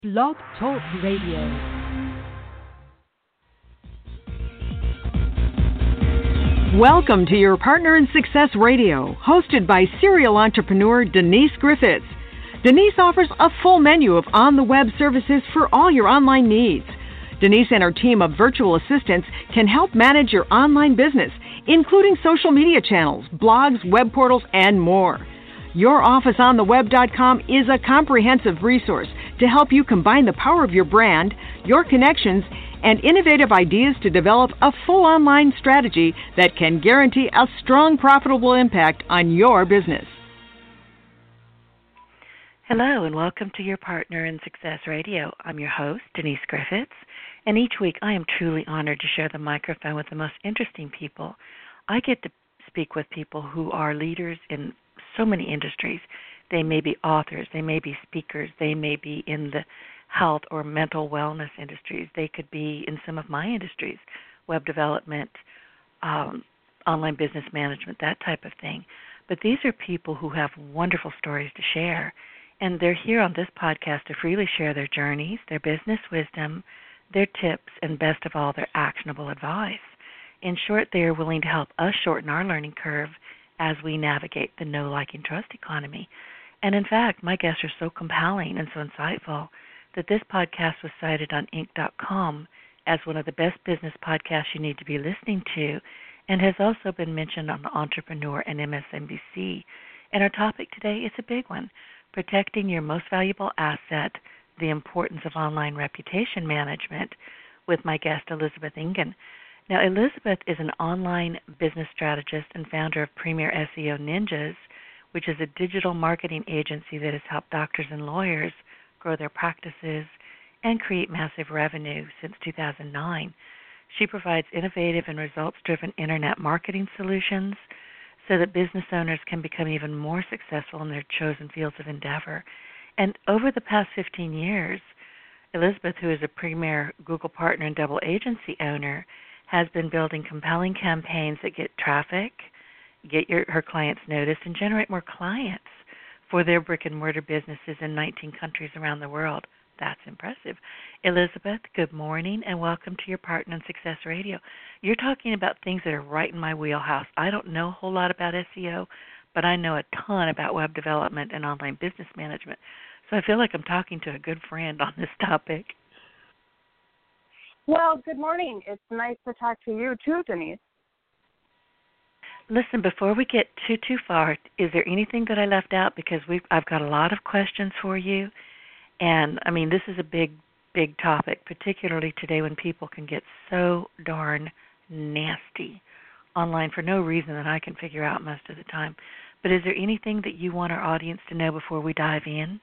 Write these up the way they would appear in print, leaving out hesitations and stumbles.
Blog Talk Radio. Welcome to Your Partner in Success Radio, hosted by serial entrepreneur Denise Griffiths. Denise offers a full menu of on-the-web services for all your online needs. Denise and her team of virtual assistants can help manage your online business, including social media channels, blogs, web portals, and more. YourOfficeOnTheWeb.com is a comprehensive resource to help you combine the power of your brand, your connections, and innovative ideas to develop a full online strategy that can guarantee a strong, profitable impact on your business. Hello, and welcome to Your Partner in Success Radio. I'm your host, Denise Griffiths, and each week I am truly honored to share the microphone with the most interesting people. I get to speak with people who are leaders in so many industries. They may be authors, they may be speakers, they may be in the health or mental wellness industries. They could be in some of my industries, web development, online business management, that type of thing. But these are people who have wonderful stories to share, and they're here on this podcast to freely share their journeys, their business wisdom, their tips, and best of all, their actionable advice. In short, they are willing to help us shorten our learning curve as we navigate the know, like, and trust economy. And in fact, my guests are so compelling and so insightful that this podcast was cited on Inc.com as one of the best business podcasts you need to be listening to, and has also been mentioned on Entrepreneur and MSNBC. And our topic today is a big one: protecting your most valuable asset, the importance of online reputation management, with my guest, Elizabeth Engen. Now, Elizabeth is an online business strategist and founder of Premier SEO Ninjas, which is a digital marketing agency that has helped doctors and lawyers grow their practices and create massive revenue since 2009. She provides innovative and results-driven internet marketing solutions so that business owners can become even more successful in their chosen fields of endeavor. And over the past 15 years, Elizabeth, who is a premier Google partner and double agency owner, has been building compelling campaigns that get traffic, get her clients noticed, and generate more clients for their brick-and-mortar businesses in 19 countries around the world. That's impressive. Elizabeth, good morning, and welcome to Your Partner in Success Radio. You're talking about things that are right in my wheelhouse. I don't know a whole lot about SEO, but I know a ton about web development and online business management. So I feel like I'm talking to a good friend on this topic. Well, good morning. It's nice to talk to you too, Denise. Listen, before we get too far, is there anything that I left out? Because I've got a lot of questions for you. And, I mean, this is a big topic, particularly today when people can get so darn nasty online for no reason that I can figure out most of the time. But is there anything that you want our audience to know before we dive in?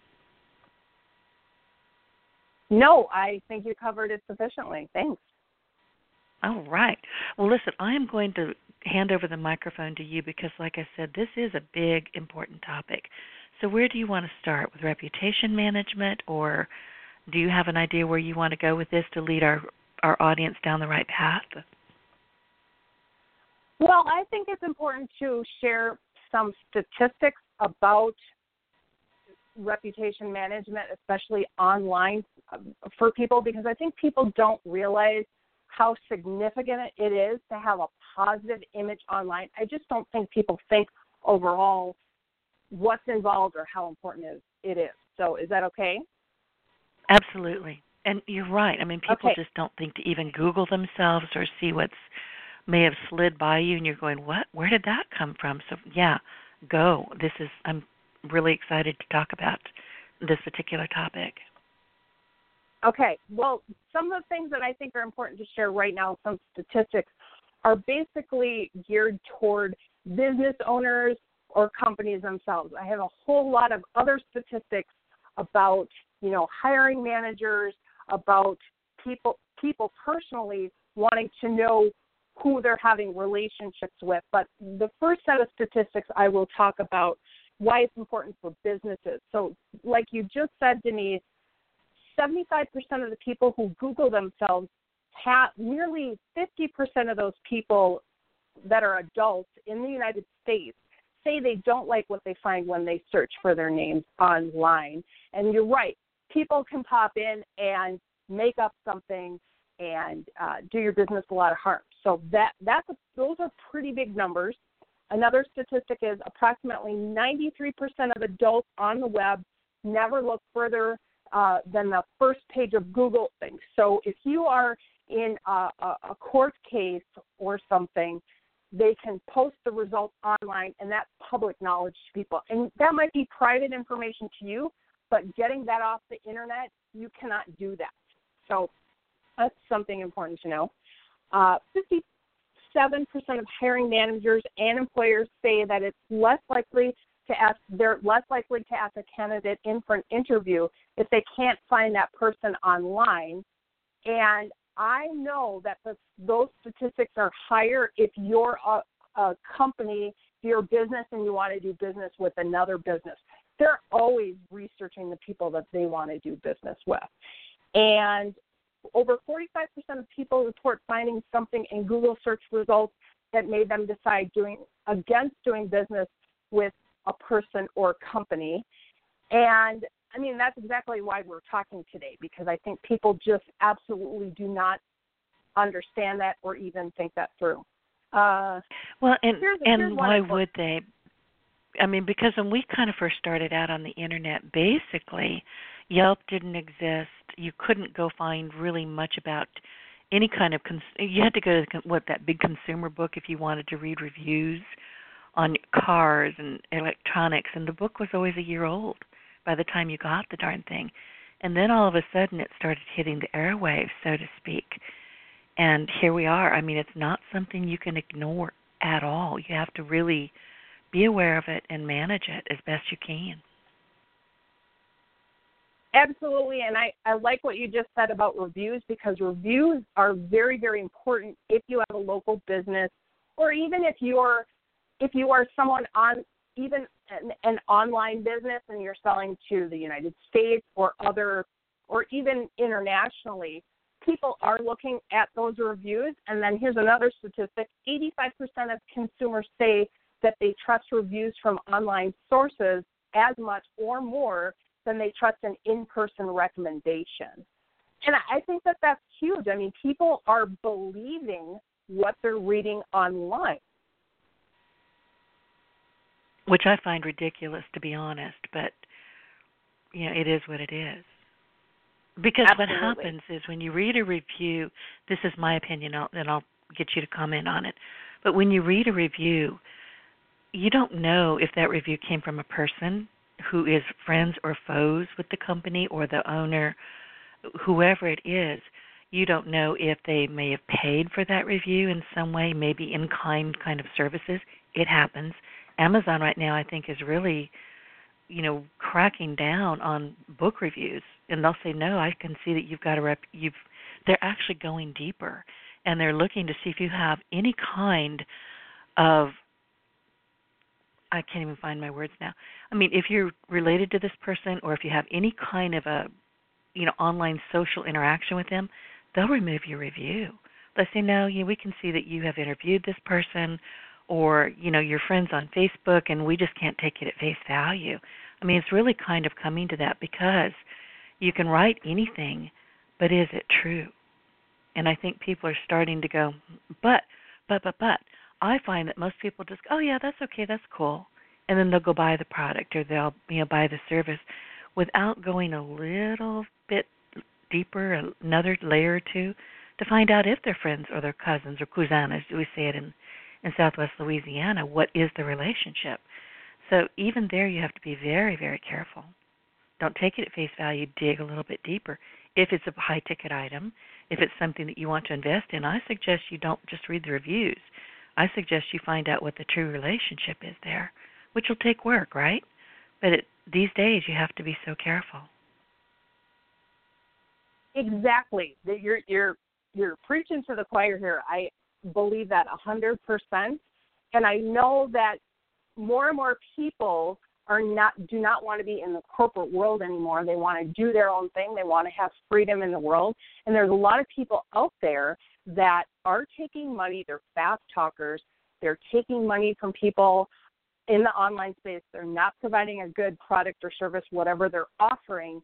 No, I think you covered it sufficiently. Thanks. All right. Well, listen, I am going to hand over the microphone to you because, like I said, this is a big, important topic. So where do you want to start, with reputation management, or do you have an idea where you want to go with this to lead our audience down the right path? Well, I think it's important to share some statistics about reputation management, especially online, for people, because I think people don't realize how significant it is to have a positive image online. I just don't think people think overall what's involved or how important it is. So is that okay? Absolutely. And you're right. I mean, people just don't think to even Google themselves or see what's may have slid by you, and you're going, what? Where did that come from? So, yeah, go. I'm really excited to talk about this particular topic. Okay. Well, some of the things that I think are important to share right now, some statistics, are basically geared toward business owners or companies themselves. I have a whole lot of other statistics about, hiring managers, about people personally wanting to know who they're having relationships with. But the first set of statistics I will talk about why it's important for businesses. So like you just said, Denise, 75% of the people who Google themselves, nearly 50% of those people that are adults in the United States say they don't like what they find when they search for their names online. And you're right. people can pop in and make up something and do your business a lot of harm. So those are pretty big numbers. Another statistic is approximately 93% of adults on the web never look further than the first page of Google things. So if you are in a court case or something, they can post the results online, and that's public knowledge to people. And that might be private information to you, but getting that off the internet, you cannot do that. So that's something important to know. 57% of hiring managers and employers say that they're less likely to ask a candidate in for an interview if they can't find that person online. And I know that those statistics are higher if you're a company, if you're a business and you want to do business with another business. They're always researching the people that they want to do business with. And over 45% of people report finding something in Google search results that made them decide against doing business with a person or company. And I mean, that's exactly why we're talking today, because I think people just absolutely do not understand that or even think that through. Why would they? I mean, because when we kind of first started out on the internet, basically, Yelp didn't exist. You couldn't go find really much about any kind of you had to go to that big consumer book if you wanted to read reviews on cars and electronics, and the book was always a year old by the time you got the darn thing. And then all of a sudden it started hitting the airwaves, so to speak. And here we are. I mean, it's not something you can ignore at all. You have to really be aware of it and manage it as best you can. Absolutely, and I like what you just said about reviews, because reviews are very, very important if you have a local business, or even if you are someone on even an online business and you're selling to the United States or even internationally. People are looking at those reviews. And then here's another statistic: 85% of consumers say that they trust reviews from online sources as much or more than they trust an in-person recommendation. And I think that that's huge. I mean, people are believing what they're reading online. Which I find ridiculous, to be honest, but, it is what it is. Because Absolutely. What happens is when you read a review, this is my opinion, and I'll get you to comment on it, but when you read a review, you don't know if that review came from a person who is friends or foes with the company or the owner, whoever it is. You don't know if they may have paid for that review in some way, maybe in-kind kind of services. It happens. Amazon right now, I think, is really, cracking down on book reviews, and they'll say, "No, I can see that you've got They're actually going deeper, and they're looking to see if you have any kind of. I can't even find my words now. I mean, if you're related to this person, or if you have any kind of a, online social interaction with them, they'll remove your review. They'll say, "No, we can see that you have interviewed this person." Or, your friends on Facebook, and we just can't take it at face value. I mean, it's really kind of coming to that, because you can write anything, but is it true? And I think people are starting to go, but. I find that most people just go, "Oh, yeah, that's okay, that's cool." And then they'll go buy the product, or they'll buy the service without going a little bit deeper, another layer or two, to find out if they're friends or their cousins or cousins, as we say it in Southwest Louisiana. What is the relationship? So even there, you have to be very, very careful. Don't take it at face value. Dig a little bit deeper. If it's a high-ticket item, if it's something that you want to invest in, I suggest you don't just read the reviews. I suggest you find out what the true relationship is there, which will take work, right? But these days, you have to be so careful. Exactly. You're preaching to the choir here. I believe that 100%, and I know that more and more people do not want to be in the corporate world anymore. They want to do their own thing. They want to have freedom in the world, and there's a lot of people out there that are taking money. They're fast talkers. They're taking money from people in the online space. They're not providing a good product or service, whatever they're offering,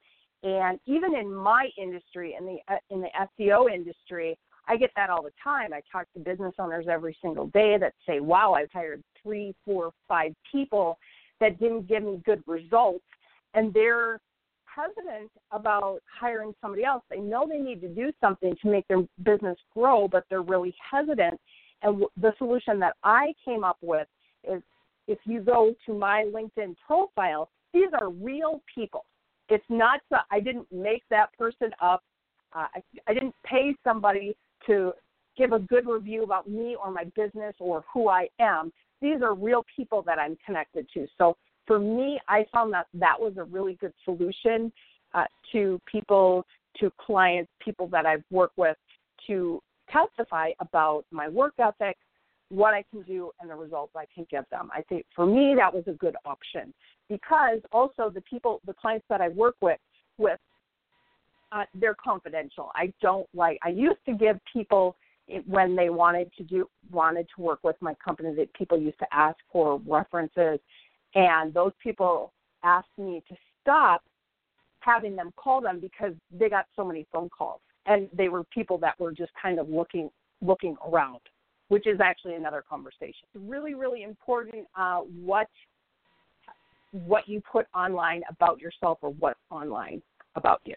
And even in my industry, in the SEO industry, I get that all the time. I talk to business owners every single day that say, wow, I've hired 3, 4, 5 people that didn't give me good results, and they're hesitant about hiring somebody else. They know they need to do something to make their business grow, but they're really hesitant. And the solution that I came up with is, if you go to my LinkedIn profile, these are real people. It's not, I didn't make that person up. I didn't pay somebody to give a good review about me or my business or who I am. These are real people that I'm connected to. So for me, I found that was a really good solution to people, to clients, people that I've worked with, to testify about my work ethic, what I can do, and the results I can give them. I think for me that was a good option, because also the clients that I work with, they're confidential. I used to give people, when they wanted to work with my company, that people used to ask for references, and those people asked me to stop having them call them because they got so many phone calls, and they were people that were just kind of looking around, which is actually another conversation. It's really, really important what you put online about yourself, or what's online about you.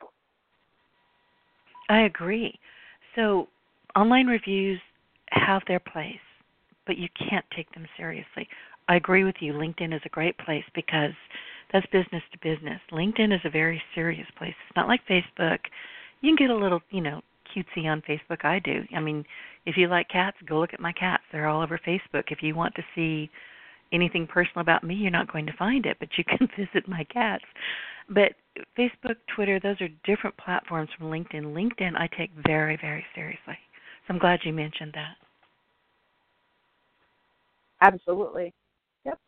I agree. So online reviews have their place, but you can't take them seriously. I agree with you. LinkedIn is a great place because that's business to business. LinkedIn is a very serious place. It's not like Facebook. You can get a little, cutesy on Facebook. I do. I mean, if you like cats, go look at my cats. They're all over Facebook. If you want to see anything personal about me, you're not going to find it, but you can visit my cats. But Facebook, Twitter, those are different platforms from LinkedIn. LinkedIn I take very, very seriously. So I'm glad you mentioned that. Absolutely. Yep.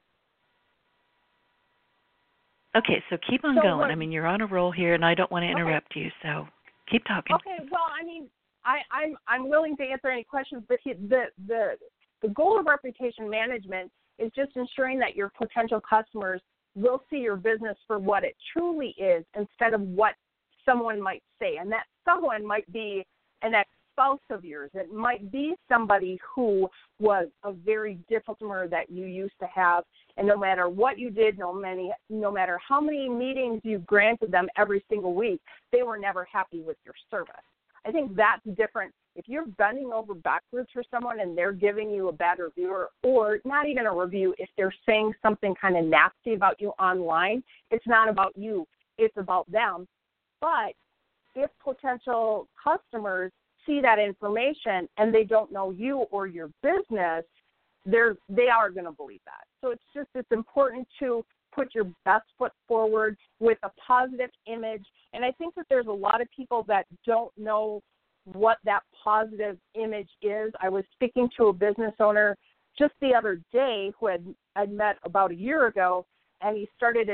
Okay, so keep on going. I mean, you're on a roll here, and I don't want to interrupt you, so keep talking. Okay, well, I mean, I'm willing to answer any questions, but the goal of reputation management is just ensuring that your potential customers will see your business for what it truly is, instead of what someone might say. And that someone might be an ex-spouse of yours. It might be somebody who was a very difficult customer that you used to have, and no matter what you did, no matter how many meetings you granted them every single week, they were never happy with your service. I think that's different. If you're bending over backwards for someone and they're giving you a bad review, or not even a review, if they're saying something kind of nasty about you online, it's not about you, it's about them. But if potential customers see that information and they don't know you or your business, they are going to believe that. So it's important to put your best foot forward with a positive image. And I think that there's a lot of people that don't know what that positive image is. I was speaking to a business owner just the other day who I'd met about a year ago, and he's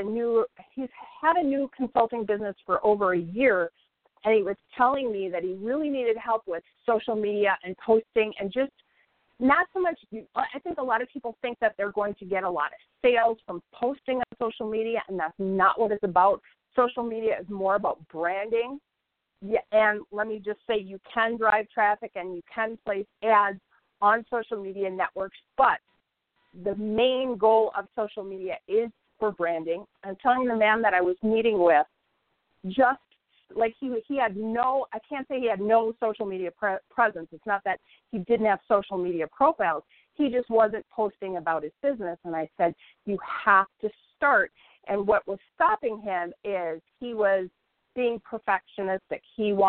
had a new consulting business for over a year, and he was telling me that he really needed help with social media and posting, and just not so much. I think a lot of people think that they're going to get a lot of sales from posting on social media, and that's not what it's about. Social media is more about branding. Yeah, and let me just say, you can drive traffic and you can place ads on social media networks, but the main goal of social media is for branding. I'm telling the man that I was meeting with, just like he had no, I can't say he had no social media presence. It's not that he didn't have social media profiles. He just wasn't posting about his business. And I said, you have to start. And what was stopping him is he was being perfectionistic.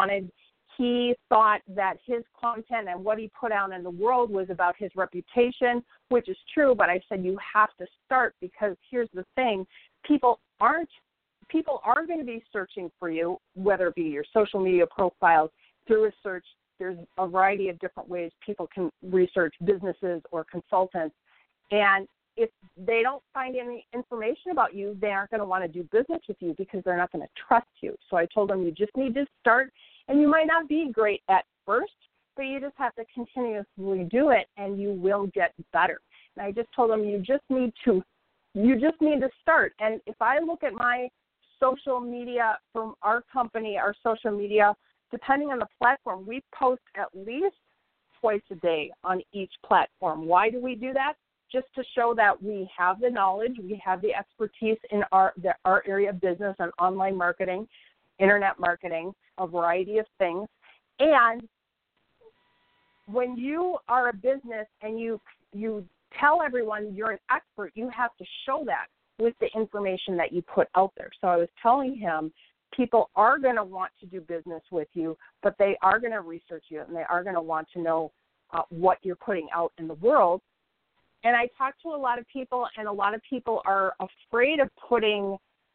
He thought that his content and what he put out in the world was about his reputation, which is true, but I said you have to start, because here's the thing, people are going to be searching for you, whether it be your social media profiles, through a search. There's a variety of different ways people can research businesses or consultants, and if they don't find any information about you, they aren't going to want to do business with you because they're not going to trust you. So I told them, you just need to start, and you might not be great at first, but you just have to continuously do it, and you will get better. And I just told them, you just need to start. And if I look at my social media, from our company, our social media, depending on the platform, we post at least twice a day on each platform. Why do we do that? Just to show that we have the knowledge, we have the expertise in our area of business and online marketing, internet marketing, a variety of things. And when you are a business and you tell everyone you're an expert, you have to show that with the information that you put out there. So I was telling him, people are going to want to do business with you, but they are going to research you and they are going to want to know what you're putting out in the world. And I talked to a lot of people, and a lot of people are afraid of putting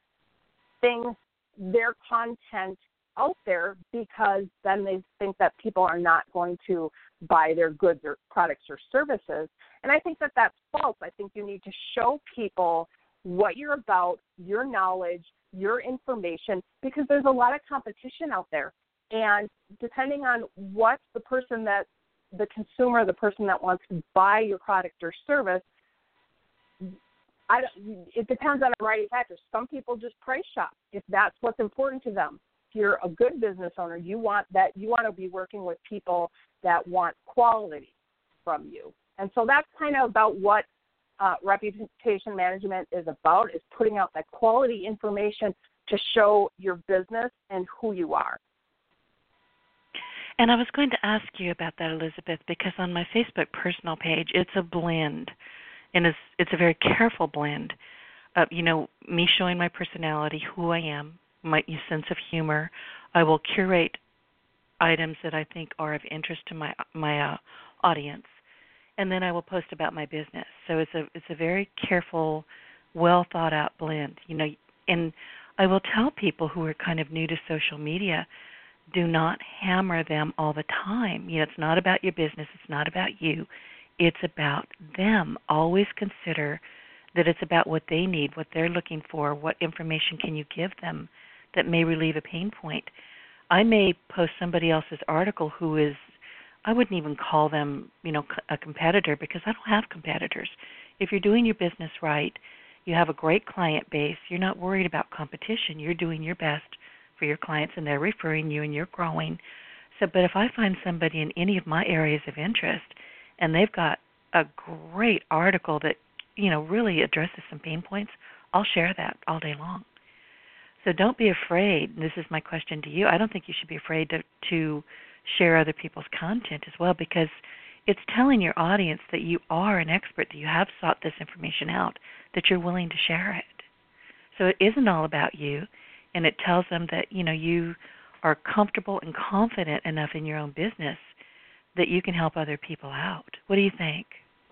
their content out there, because then they think that people are not going to buy their goods or products or services. And I think that that's false. I think you need to show people what you're about, your knowledge, your information, because there's a lot of competition out there. And depending on what the consumer, the person that wants to buy your product or service, it depends on a variety of factors. Some people just price shop if that's what's important to them. If you're a good business owner, you want to be working with people that want quality from you. And so that's kind of about what reputation management is about, is putting out that quality information to show your business and who you are. And I was going to ask you about that, Elizabeth, because on my Facebook personal page, it's a blend, and it's a very careful blend of, me showing my personality, who I am, my sense of humor. I will curate items that I think are of interest to my audience, and then I will post about my business. So it's a very careful, well thought out blend, And I will tell people who are kind of new to social media, do not hammer them all the time. It's not about your business. It's not about you. It's about them. Always consider that it's about what they need, what they're looking for, what information can you give them that may relieve a pain point. I may post somebody else's article who is, I wouldn't even call them, a competitor, because I don't have competitors. If you're doing your business right, you have a great client base, you're not worried about competition. You're doing your best for your clients, and they're referring you, and you're growing. But if I find somebody in any of my areas of interest, and they've got a great article that, really addresses some pain points, I'll share that all day long. So don't be afraid. This is my question to you. I don't think you should be afraid to share other people's content as well, because it's telling your audience that you are an expert, that you have sought this information out, that you're willing to share it. So it isn't all about you. And it tells them that, you are comfortable and confident enough in your own business that you can help other people out. What do you think?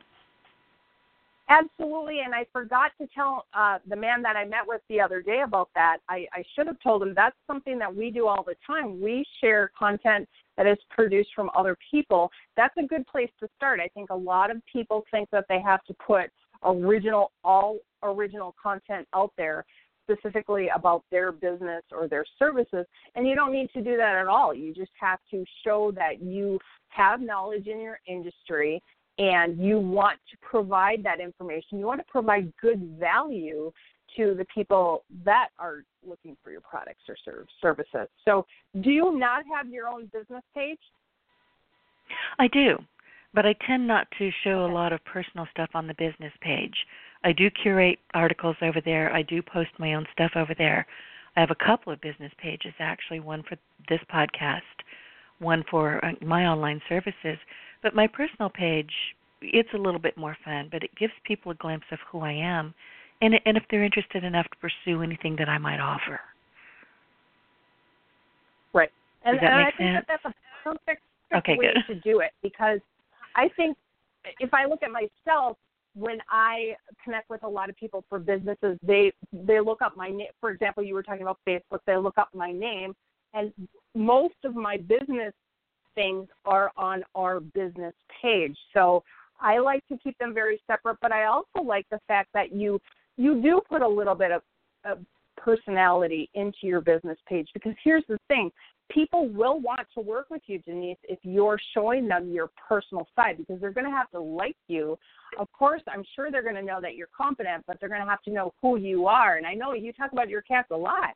Absolutely, and I forgot to tell the man that I met with the other day about that. I should have told him that's something that we do all the time. We share content that is produced from other people. That's a good place to start. I think a lot of people think that they have to put all original content out there, specifically about their business or their services, and you don't need to do that at all. You just have to show that you have knowledge in your industry and you want to provide that information. You want to provide good value to the people that are looking for your products or services. So do you not have your own business page? I do, but I tend not to show a lot of personal stuff on the business page. I do curate articles over there. I do post my own stuff over there. I have a couple of business pages, actually, one for this podcast, one for my online services. But my personal page, it's a little bit more fun, but it gives people a glimpse of who I am, and if they're interested enough to pursue anything that I might offer. Right. And I think that that's a perfect way to do it, because I think if I look at myself, when I connect with a lot of people for businesses, they look up my name. For example, you were talking about Facebook. They look up my name, and most of my business things are on our business page. So I like to keep them very separate, but I also like the fact that you do put a little bit of personality into your business page. Because here's the thing, people will want to work with you, Denise, if you're showing them your personal side, because they're going to have to like you. Of course, I'm sure they're going to know that you're competent, but they're going to have to know who you are. And I know you talk about your cats a lot.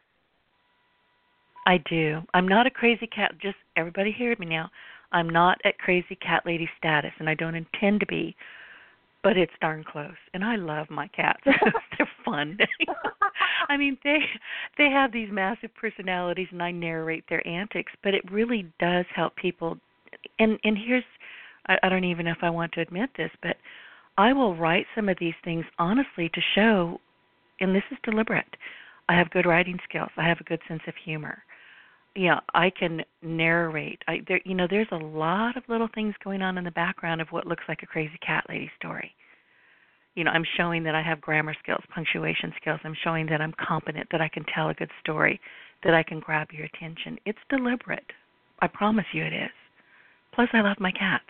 I do. I'm not a crazy cat. Just everybody hear me now. I'm not at crazy cat lady status, and I don't intend to be, but it's darn close. And I love my cats. They're fun. I mean, they have these massive personalities, and I narrate their antics, but it really does help people. And here's, I don't even know if I want to admit this, but I will write some of these things honestly to show, and this is deliberate, I have good writing skills. I have a good sense of humor. Yeah, I can narrate. There's a lot of little things going on in the background of what looks like a crazy cat lady story. I'm showing that I have grammar skills, punctuation skills. I'm showing that I'm competent, that I can tell a good story, that I can grab your attention. It's deliberate. I promise you it is. Plus, I love my cats.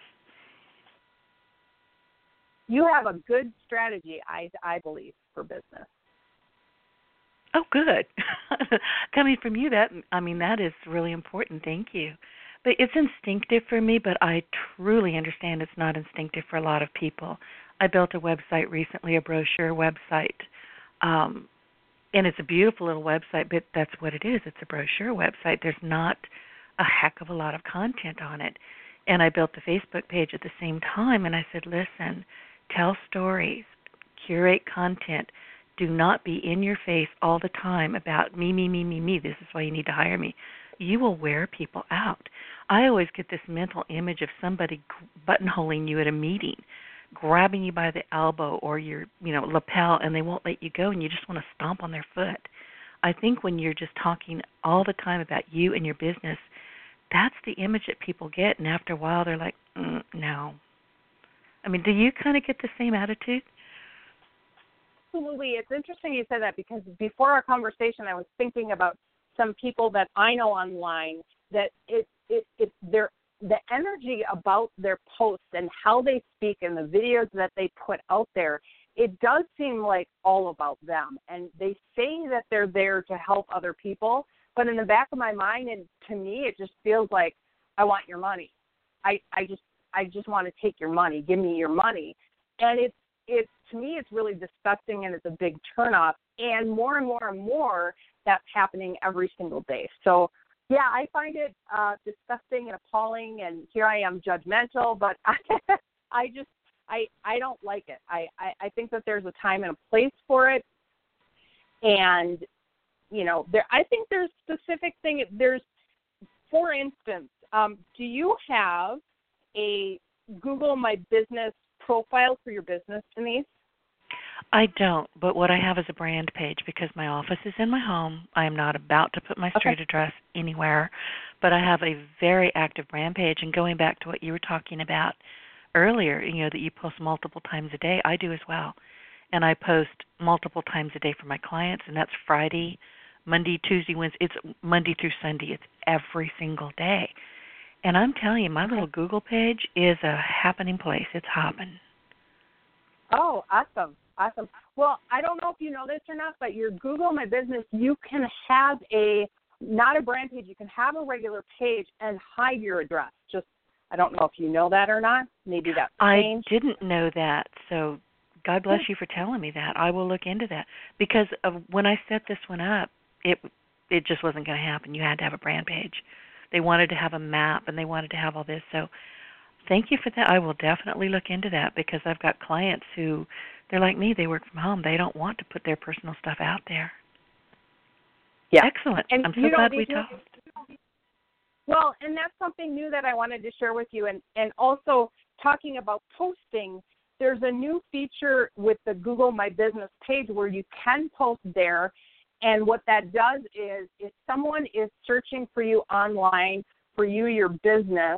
You have a good strategy, I believe, for business. Oh, good. Coming from you, that is really important. Thank you. But it's instinctive for me, but I truly understand it's not instinctive for a lot of people. I built a website recently, a brochure website, and it's a beautiful little website, but that's what it is. It's a brochure website. There's not a heck of a lot of content on it. And I built the Facebook page at the same time, and I said, listen, tell stories, curate content. Do not be in your face all the time about me. This is why you need to hire me. You will wear people out. I always get this mental image of somebody buttonholing you at a meeting, grabbing you by the elbow or your lapel, and they won't let you go, and you just want to stomp on their foot. I think when you're just talking all the time about you and your business, that's the image that people get, and after a while they're like, no. I mean, do you kind of get the same attitude? Absolutely. It's interesting you said that, because before our conversation, I was thinking about some people that I know online that the energy about their posts and how they speak and the videos that they put out there, it does seem like all about them. And they say that they're there to help other people, but in the back of my mind, and to me, it just feels like, I want your money. I just want to take your money. Give me your money. And it's to me, it's really disgusting, and it's a big turnoff. And more, that's happening every single day. So, yeah, I find it disgusting and appalling, and here I am judgmental, but I don't like it. I think that there's a time and a place for it, and I think there's specific things. For instance, do you have a Google My Business profile for your business, Denise? I don't, but what I have is a brand page, because my office is in my home. I am not about to put my street address anywhere, but I have a very active brand page. And going back to what you were talking about earlier, that you post multiple times a day, I do as well. And I post multiple times a day for my clients, and that's Friday, Monday, Tuesday, Wednesday. It's Monday through Sunday. It's every single day. And I'm telling you, my little Google page is a happening place. It's hopping. Oh, awesome. Well, I don't know if you know this or not, but your Google My Business, you can have not a brand page, you can have a regular page and hide your address. I don't know if you know that or not. Maybe that's changed. I didn't know that, so God bless you for telling me that. I will look into that, because when I set this one up, it just wasn't going to happen. You had to have a brand page. They wanted to have a map, and they wanted to have all this. So thank you for that. I will definitely look into that, because I've got clients who, they're like me. They work from home. They don't want to put their personal stuff out there. Yeah. Excellent. And I'm so glad we talked. Well, and that's something new that I wanted to share with you. And also talking about posting, there's a new feature with the Google My Business page where you can post there. And what that does is if someone is searching for you online, for your business,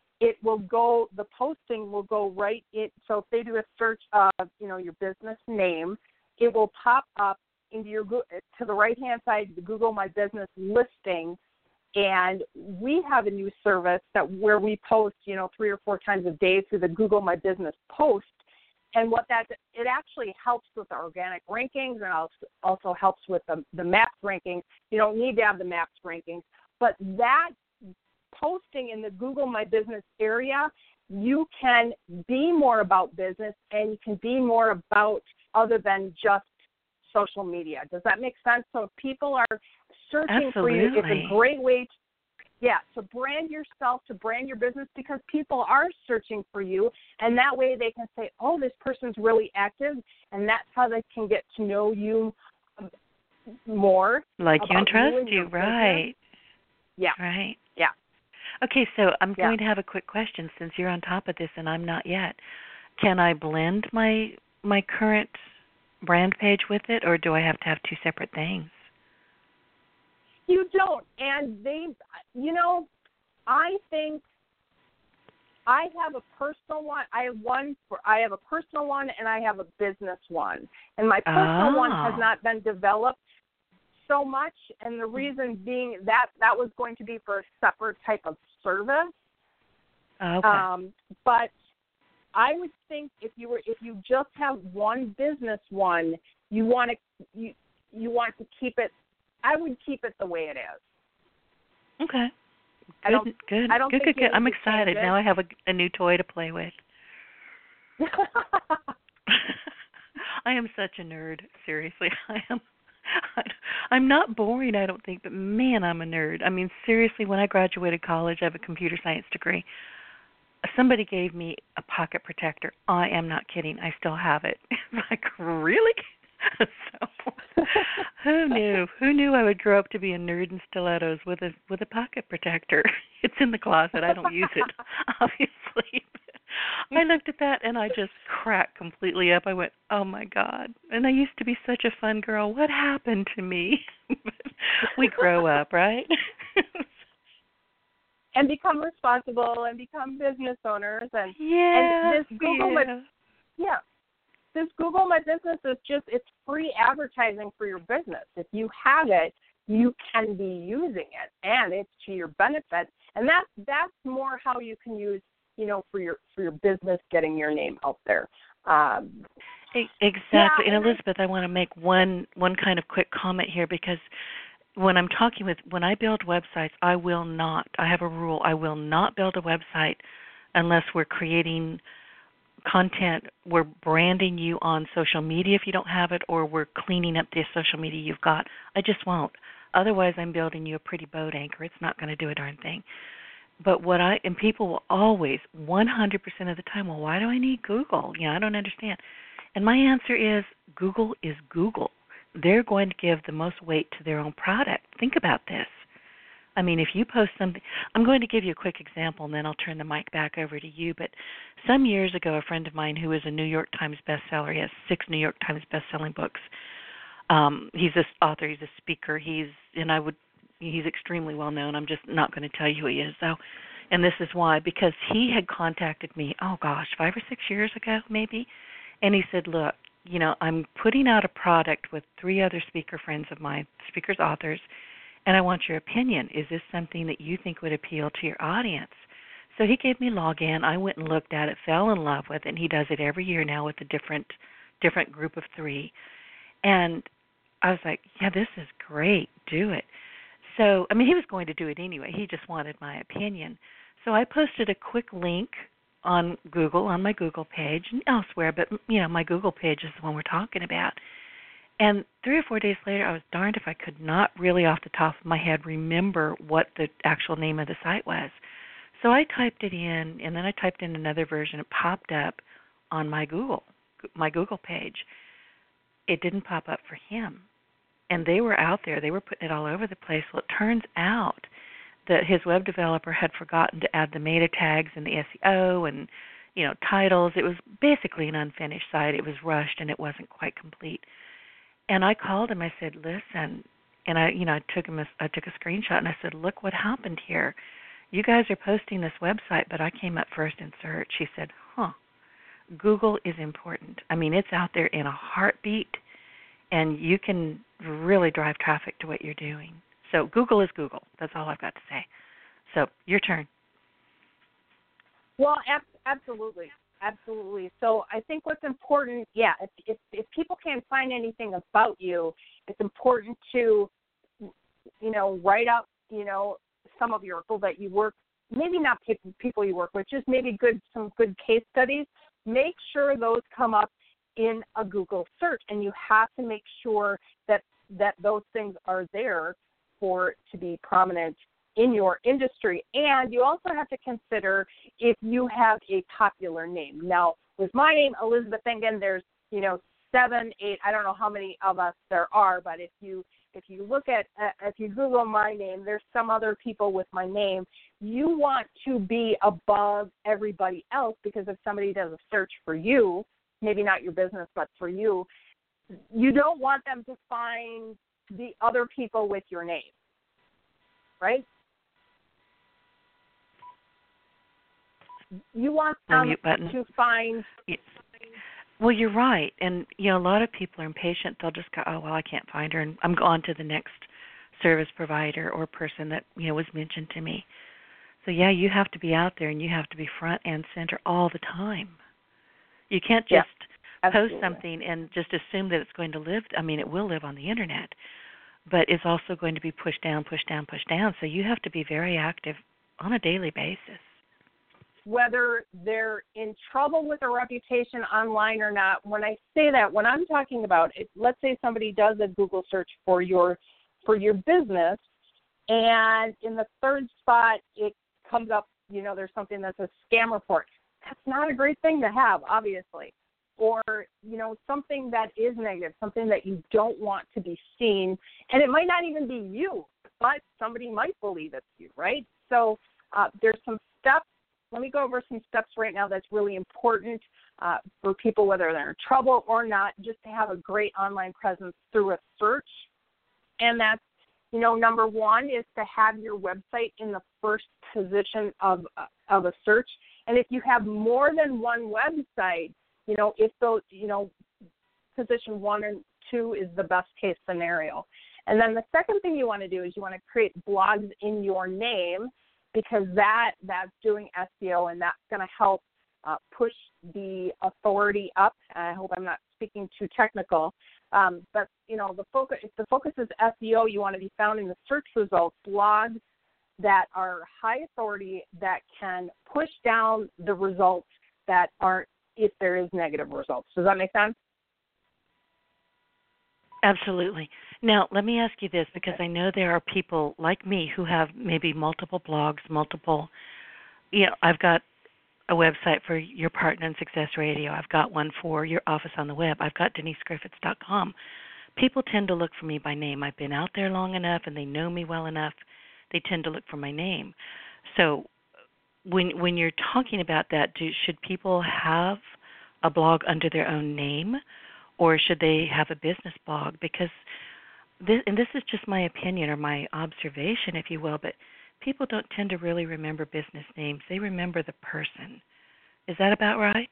the posting will go right in. So if they do a search of, your business name, it will pop up into to the right-hand side, the Google My Business listing. And we have a new service where we post, 3 or 4 times a day through the Google My Business post. And what it actually helps with the organic rankings, and also helps with the Maps rankings. You don't need to have the Maps rankings, but that posting in the Google My Business area, you can be more about business, and you can be more about other than just social media. Does that make sense? So if people are searching for you, it's a great way to brand yourself, to brand your business, because people are searching for you, and that way they can say, oh, this person's really active, and that's how they can get to know you more. Like you and trust you, right. Yeah. Right. Yeah. Okay, so I'm going to have a quick question since you're on top of this and I'm not yet. Can I blend my current brand page with it, or do I have to have two separate things? You don't. And I think I have a personal one. I have a personal one and I have a business one. And my personal one has not been developed so much, and the reason being that was going to be for a separate type of service. Okay. But I would think if you just have one business one, you want to keep it. I would keep it the way it is. Okay. Good. I don't think I'm excited. Now I have a new toy to play with. I am such a nerd. Seriously, I am. I'm not boring, I don't think, but man, I'm a nerd. I mean, seriously, when I graduated college, I have a computer science degree. Somebody gave me a pocket protector. I am not kidding. I still have it. Like, really? So, who knew? Who knew I would grow up to be a nerd in stilettos with a pocket protector? It's in the closet. I don't use it, obviously. I looked at that and I just cracked completely up. I went, oh my God. And I used to be such a fun girl. What happened to me? We grow up, right? And become responsible and become business owners. And this Google this Google My Business is it's free advertising for your business. If you have it, you can be using it, and it's to your benefit. And that's more how you can use, for your business, getting your name out there. Exactly. And Elizabeth, I want to make one kind of quick comment here, because when I build websites, I have a rule, I will not build a website unless we're creating content, we're branding you on social media if you don't have it, or we're cleaning up the social media you've got. I just won't. Otherwise, I'm building you a pretty boat anchor. It's not going to do a darn thing. But people will always, 100% of the time, well, why do I need Google? I don't understand. And my answer is, Google is Google. They're going to give the most weight to their own product. Think about this. I mean, if you post something, I'm going to give you a quick example, and then I'll turn the mic back over to you. But some years ago, a friend of mine who is a New York Times bestseller, he has 6 New York Times bestselling books. He's this author, he's a speaker, he's extremely well known. I'm just not going to tell you who he is, though. And this is why, because he had contacted me, 5 or 6 years ago, maybe, and he said, look, I'm putting out a product with 3 other speaker friends of mine, speakers, authors, and I want your opinion. Is this something that you think would appeal to your audience? So he gave me a login. I went and looked at it, fell in love with it, and he does it every year now with a different group of 3. And I was like, yeah, this is great. Do it. So, he was going to do it anyway. He just wanted my opinion. So I posted a quick link on Google, on my Google page, and elsewhere, but, my Google page is the one we're talking about. And 3 or 4 days later, I was darned if I could not really off the top of my head remember what the actual name of the site was. So I typed it in, and then I typed in another version. It popped up on my Google page. It didn't pop up for him. And they were out there. They were putting it all over the place. Well, it turns out that his web developer had forgotten to add the meta tags and the SEO and, titles. It was basically an unfinished site. It was rushed, and it wasn't quite complete. And I called him. I said, listen, and I took a screenshot, and I said, look what happened here. You guys are posting this website, but I came up first in search. He said, Google is important. It's out there in a heartbeat, and you can really drive traffic to what you're doing. So Google is Google. That's all I've got to say. So your turn. Well, absolutely. Absolutely. So I think what's important, if people can't find anything about you, it's important to, write up, some of your people that you work, maybe not people you work with, just maybe some good case studies. Make sure those come up in a Google search, and you have to make sure that those things are there to be prominent in your industry. And you also have to consider if you have a popular name. Now, with my name, Elizabeth Engen, there's, 7, 8, I don't know how many of us there are, but if you look at, if you Google my name, there's some other people with my name. You want to be above everybody else, because if somebody does a search for you, maybe not your business, but for you, you don't want them to find the other people with your name, right? You want them to find... Well, you're right. And, a lot of people are impatient. They'll just go, oh, well, I can't find her, and I'm on to the next service provider or person that, was mentioned to me. So, yeah, you have to be out there, and you have to be front and center all the time. You can't just post something and just assume that it's going to live. I mean, it will live on the Internet, but it's also going to be pushed down, pushed down, pushed down. So you have to be very active on a daily basis. Whether they're in trouble with a reputation online or not, when I say that, when I'm talking about, let's say somebody does a Google search for your business, and in the third spot it comes up, there's something that's a scam report. That's not a great thing to have, obviously. Or, something that is negative, something that you don't want to be seen, and it might not even be you, but somebody might believe it's you, right? So there's some steps. Let me go over some steps right now that's really important for people, whether they're in trouble or not, just to have a great online presence through a search. And that's, number one is to have your website in the first position of a search. And if you have more than one website, if those, position 1 and 2 is the best case scenario. And then the second thing you want to do is you want to create blogs in your name, because that's doing SEO, and that's going to help push the authority up. I hope I'm not speaking too technical, but if the focus is SEO, you want to be found in the search results. Blogs that are high authority that can push down the results that aren't, if there is negative results. Does that make sense? Absolutely. Now, let me ask you this, because I know there are people like me who have maybe multiple blogs, I've got a website for Your Partner in Success Radio. I've got one for Your Office on the Web. I've got DeniseGriffiths.com. People tend to look for me by name. I've been out there long enough, and they know me well enough. They tend to look for my name. So when you're talking about that, should people have a blog under their own name, or should they have a business blog? Because this is just my opinion or my observation, if you will, but people don't tend to really remember business names. They remember the person. Is that about right?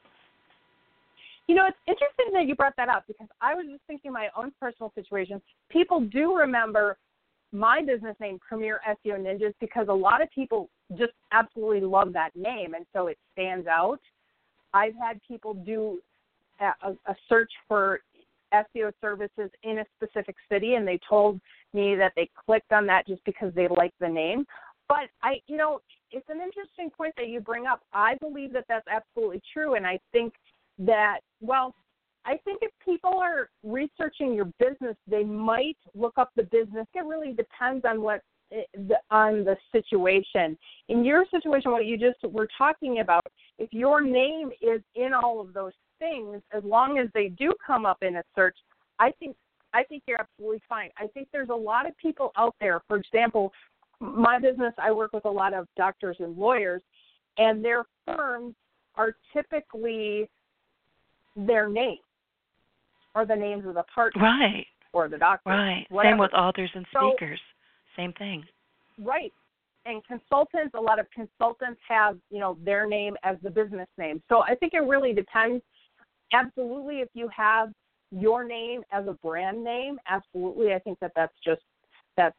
It's interesting that you brought that up, because I was just thinking my own personal situation. People do remember my business name, Premier SEO Ninjas, because a lot of people just absolutely love that name, and so it stands out. I've had people do a search for SEO services in a specific city, and they told me that they clicked on that just because they like the name. But it's an interesting point that you bring up. I believe that that's absolutely true, and I think that, if people are researching your business, they might look up the business. It really depends on on the situation. In your situation, what you just were talking about, if your name is in all of those things, as long as they do come up in a search, I think you're absolutely fine. I think there's a lot of people out there. For example, my business, I work with a lot of doctors and lawyers, and their firms are typically their name or the names of the partners, right, or the doctors. Right. Whatever. Same with authors and speakers. Same thing. Right. And consultants, a lot of consultants have, their name as the business name. So I think it really depends. Absolutely, if you have your name as a brand name, absolutely. I think that's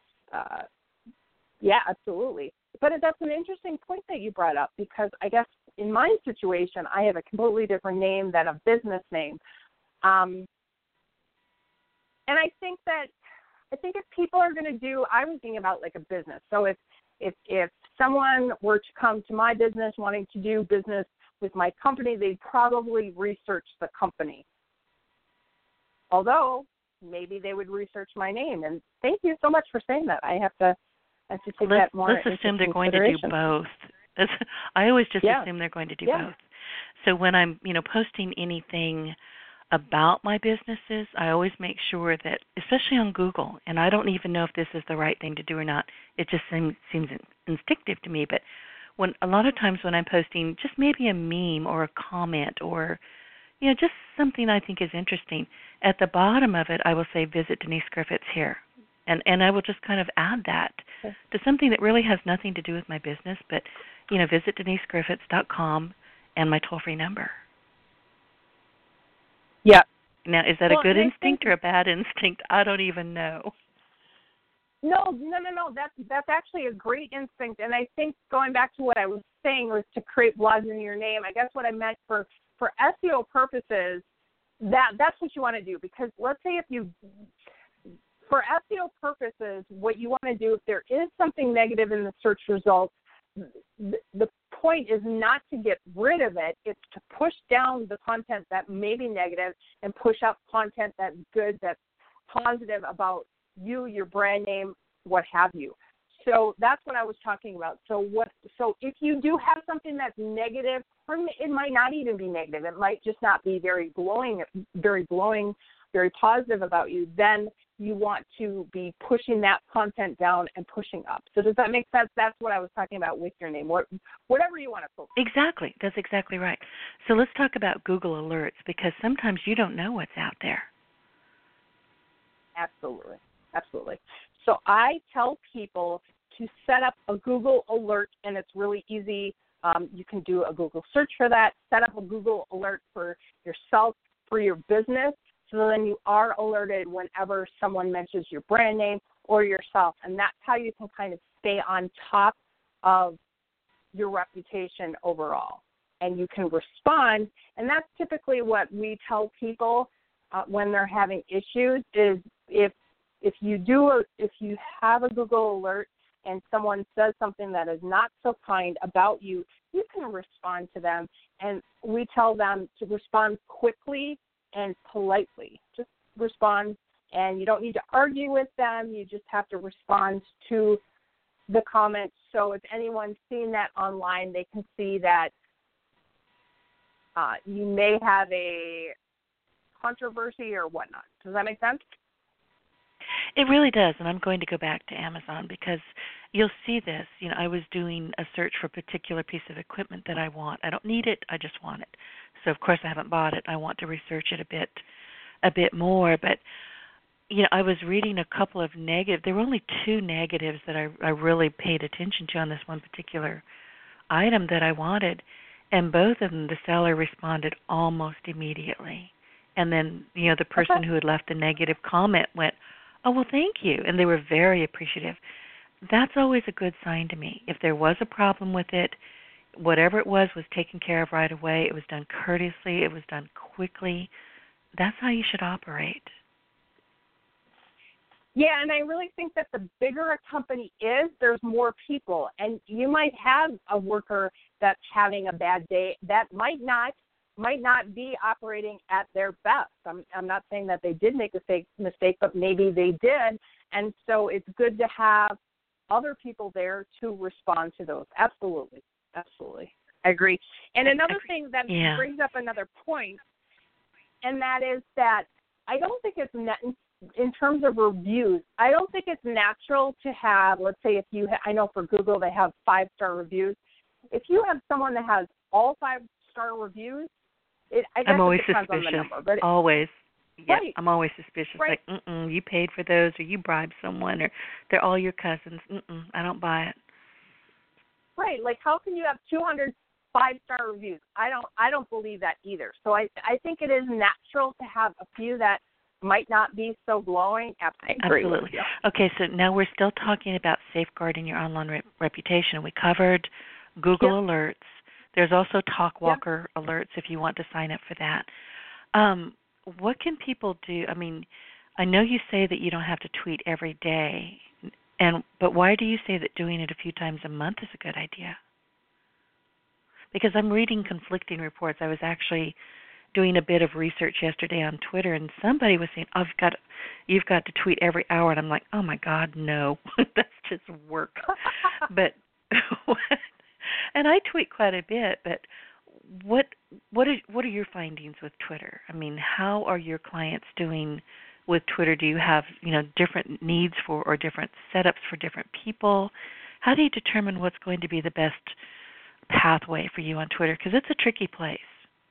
absolutely. But that's an interesting point that you brought up, because I guess in my situation, I have a completely different name than a business name. And I think if people are going to do, I was thinking about like a business. So if someone were to come to my business wanting to do business with my company, they'd probably research the company. Although maybe they would research my name. And thank you so much for saying that. I have to take that more into Let's assume they're going to do both. I always just assume they're going to do both. So when I'm, posting anything about my businesses, I always make sure that, especially on Google, and I don't even know if this is the right thing to do or not. It just seems instinctive to me. But a lot of times when I'm posting just maybe a meme or a comment or just something I think is interesting, at the bottom of it I will say, visit Denise Griffiths here. And I will just kind of add that to something that really has nothing to do with my business, but, visit DeniseGriffiths.com and my toll-free number. Yeah. Now, is that a good instinct or a bad instinct? I don't even know. No. That's actually a great instinct. And I think going back to what I was saying was to create blogs in your name. I guess what I meant for SEO purposes, that's what you want to do. Because let's say for SEO purposes, what you want to do, if there is something negative in the search results, the point is not to get rid of it. It's to push down the content that may be negative and push up content that's good, that's positive about you, your brand name, what have you. So that's what I was talking about. So if you do have something that's negative, or it might not even be negative, it might just not be very glowing, very positive about you, then you want to be pushing that content down and pushing up. So does that make sense? That's what I was talking about with your name, whatever you want to focus on. Exactly. That's exactly right. So let's talk about Google Alerts, because sometimes you don't know what's out there. Absolutely. So I tell people to set up a Google Alert, and it's really easy. You can do a Google search for that. Set up a Google Alert for yourself, for your business, so then you are alerted whenever someone mentions your brand name or yourself. And that's how you can kind of stay on top of your reputation overall. And you can respond. And that's typically what we tell people when they're having issues is if you have a Google Alert and someone says something that is not so kind about you, you can respond to them. And we tell them to respond quickly and politely. Just respond, and you don't need to argue with them. You just have to respond to the comments. So if anyone's seen that online, they can see that you may have a controversy or whatnot. Does that make sense? It really does, and I'm going to go back to Amazon because you'll see this. I was doing a search for a particular piece of equipment that I want. I don't need it, I just want it. So, of course, I haven't bought it. I want to research it a bit more. But, I was reading a couple of negative. There were only two negatives that I really paid attention to on this one particular item that I wanted. And both of them, the seller responded almost immediately. And then, the person who had left the negative comment went, "Oh, well, thank you." And they were very appreciative. That's always a good sign to me. If there was a problem with it, whatever it was taken care of right away. It was done courteously. It was done quickly. That's how you should operate. Yeah, and I really think that the bigger a company is, there's more people. And you might have a worker that's having a bad day that might not be operating at their best. I'm not saying that they did make a mistake, but maybe they did. And so it's good to have other people there to respond to those. Absolutely. I agree. And another thing that brings up another point, and that is that I don't think it's in terms of reviews, I don't think it's natural to have, let's say I know for Google they have 5-star reviews. If you have someone that has all 5-star reviews, I'm always suspicious. On the number, always. Yeah, right. I'm always suspicious. Right. Like, you paid for those, or you bribed someone, or they're all your cousins. I don't buy it. Right. Like, how can you have 200 5-star reviews? I don't believe that either. So I think it is natural to have a few that might not be so glowing. Absolutely. Okay, so now we're still talking about safeguarding your online reputation. We covered Google Alerts. There's also TalkWalker alerts if you want to sign up for that. What can people do? I mean, I know you say that you don't have to tweet every day, but why do you say that doing it a few times a month is a good idea? Because I'm reading conflicting reports. I was actually doing a bit of research yesterday on Twitter, and somebody was saying, you've got to tweet every hour, and I'm like, oh my God, no, that's just work. But and I tweet quite a bit, but what are your findings with Twitter? I mean, how are your clients doing with Twitter? Do you have different needs for or different setups for different people? How do you determine what's going to be the best pathway for you on Twitter? Because it's a tricky place.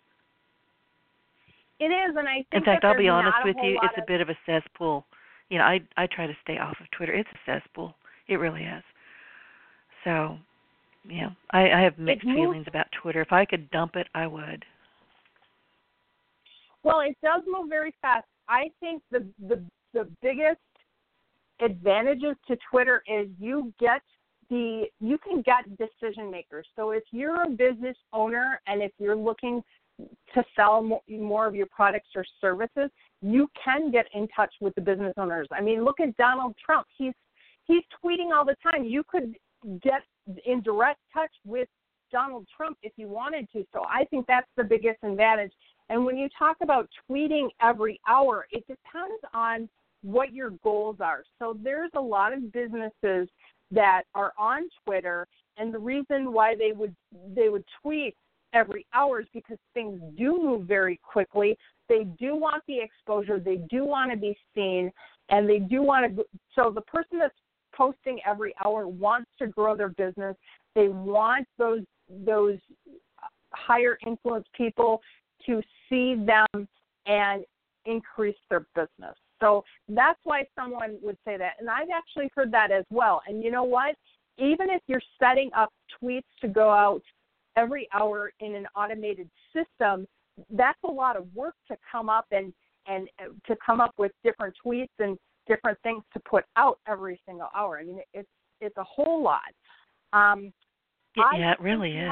It is, and I think in fact, I'll be honest with you, it's a bit of a cesspool. I try to stay off of Twitter. It's a cesspool. It really is. So, I have mixed feelings about Twitter. If I could dump it, I would. Well, it does move very fast. I think the biggest advantages to Twitter is you can get decision makers. So if you're a business owner and if you're looking to sell more of your products or services, you can get in touch with the business owners. I mean, look at Donald Trump. He's tweeting all the time. You could get in direct touch with Donald Trump if you wanted to. So I think that's the biggest advantage. And when you talk about tweeting every hour, it depends on what your goals are. So there's a lot of businesses that are on Twitter, and the reason why they would tweet every hour is because things do move very quickly. They do want the exposure. They do want to be seen, and they do want to. So the person that's posting every hour wants to grow their business. They want those higher influence people to see them and increase their business. So that's why someone would say that. And I've actually heard that as well. And you know what? Even if you're setting up tweets to go out every hour in an automated system, that's a lot of work to come up and to come up with different tweets and different things to put out every single hour. I mean, it's a whole lot. Yeah, it really is.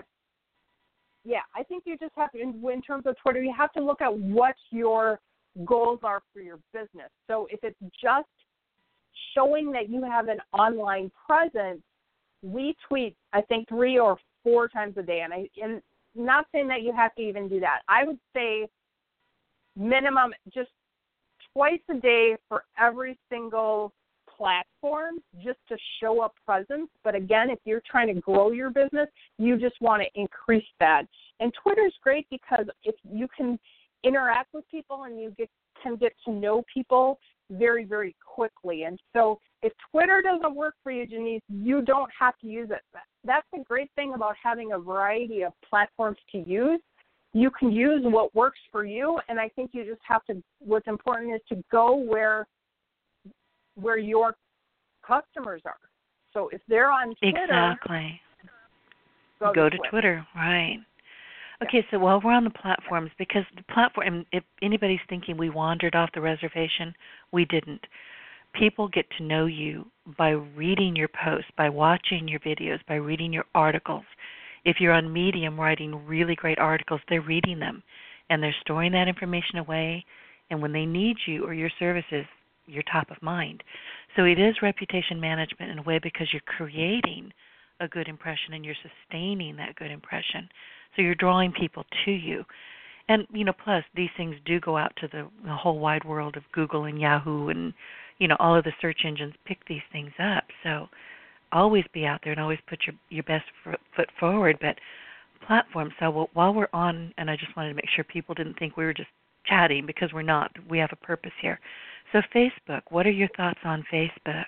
I think you just have to, in terms of Twitter, you have to look at what your goals are for your business. So if it's just showing that you have an online presence, we tweet, I think, 3 or 4 times a day. And not saying that you have to even do that. I would say minimum just twice a day for every single platform just to show a presence. But again, if you're trying to grow your business, you just want to increase that. And Twitter's great because if you can interact with people and you can get to know people very, very quickly. And so if Twitter doesn't work for you, Janice, you don't have to use it. That's the great thing about having a variety of platforms to use. You can use what works for you, and I think you just have to, what's important is to go where your customers are. So if they're on Twitter, exactly, go to Twitter, right. Okay, so while we're on the platforms, because the platform, if anybody's thinking we wandered off the reservation, we didn't. People get to know you by reading your posts, by watching your videos, by reading your articles. If you're on Medium writing really great articles, they're reading them, and they're storing that information away, and when they need you or your services, you're top of mind. So it is reputation management in a way because you're creating a good impression and you're sustaining that good impression. So you're drawing people to you. And, plus these things do go out to the whole wide world of Google and Yahoo and, all of the search engines pick these things up. So always be out there and always put your best foot forward. But platforms, so while we're on, and I just wanted to make sure people didn't think we were just chatting because we're not. We have a purpose here. So Facebook, what are your thoughts on Facebook?